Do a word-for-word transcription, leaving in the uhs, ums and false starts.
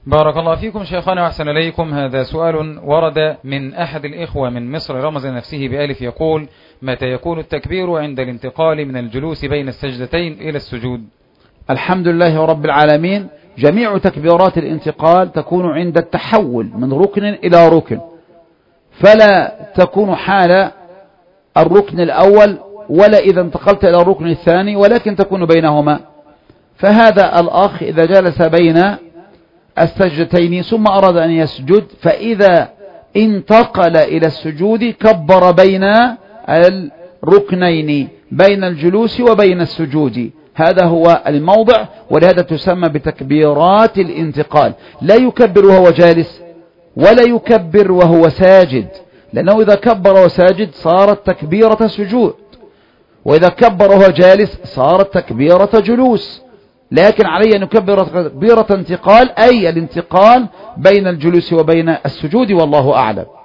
بارك الله فيكم شيخنا وأحسن إليكم. هذا سؤال ورد من أحد الإخوة من مصر رمز نفسه بألف، يقول: متى يكون التكبير عند الانتقال من الجلوس بين السجدتين إلى السجود؟ الحمد لله رب العالمين. جميع تكبيرات الانتقال تكون عند التحول من ركن إلى ركن، فلا تكون حال الركن الأول ولا إذا انتقلت إلى الركن الثاني، ولكن تكون بينهما. فهذا الأخ إذا جلس بين السجدتين ثم أراد أن يسجد، فإذا انتقل إلى السجود كبر بين الركنين، بين الجلوس وبين السجود. هذا هو الموضع، ولهذا تسمى بتكبيرات الانتقال. لا يكبر وهو جالس ولا يكبر وهو ساجد، لأنه إذا كبر وساجد صارت تكبيرة سجود، وإذا كبر وهو جالس صارت تكبيرة جلوس. لكن عليه أن يكبر تكبيرة انتقال، أي الانتقال بين الجلوس وبين السجود، والله أعلم.